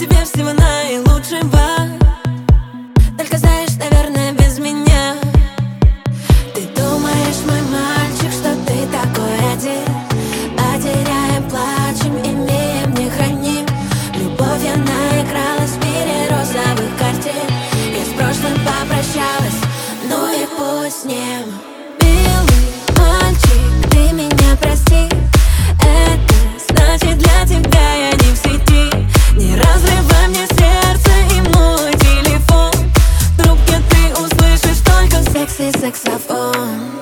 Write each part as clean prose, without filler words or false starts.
тебе всего наилучшего. Только знаешь, наверное, без меня. Ты думаешь, мой мальчик, что ты такой один, а теряем, плачем, имеем, не храним. Любовь, она игралась в мире розовых картин. Я с прошлым попрощалась, ну и пусть с ним. Милый мальчик, ты меня прости. Это значит, для тебя я не в сети. Не разрывай мне сердце и мой телефон. В трубке ты услышишь только секси-саксофон.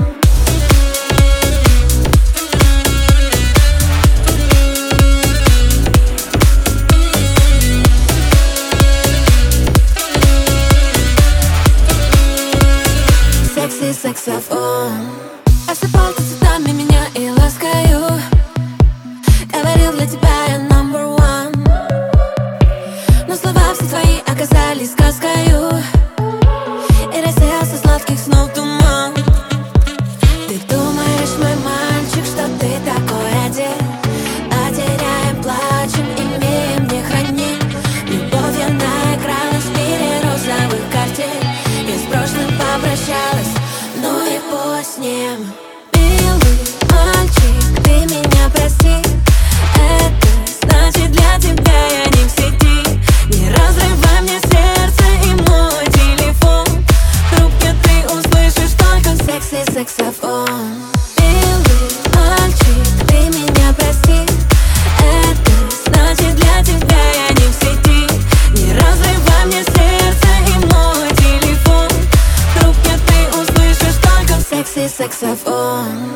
Секси-саксофон. Осыпал ты цветами меня и ласкаю. Говорил, для тебя я number one. Но слова все твои оказались сказкою, и рассеялся сладких снов туман. Ты думаешь, мой мальчик, что ты такой один, а теряем, плачем, имеем, не храним. Любовь, она игралась в мире розовых картин. Я с прошлым попрощалась, ну и пусть с ним. Милый мальчик, ты меня прости. Это значит, для тебя я не в сети. Не разрывай мне сердце и мой телефон. В трубке ты услышишь только секси-саксофон. Милый мальчик, ты меня прости. Это значит, для тебя я не в сети. Не разрывай мне сердце и мой телефон. В трубке ты услышишь только секси-саксофон.